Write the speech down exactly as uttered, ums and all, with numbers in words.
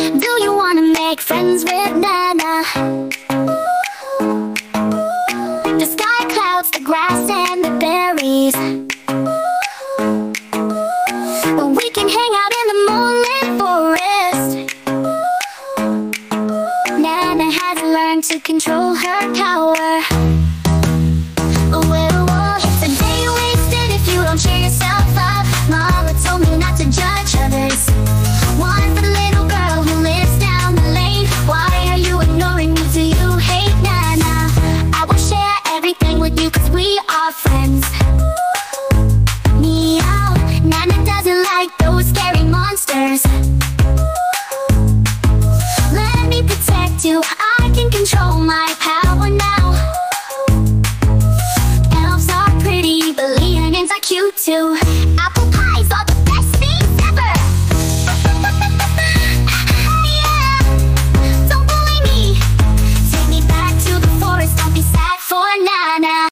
Do you wanna make friends with Nana? The sky clouds, the grass and the berries. We can hang out in the moonlit forest. Nana has learned to control her power. Well, it's a day wasted if you don't cheer yourself up. Mama told me not to judge others. One for the little girl who lives down the lane. Why are you ignoring me? Do you hate Nana? I will share everything with you cause we are friends. Meow, Nana doesn't like those scary monsters. Let me protect you, I can control my power.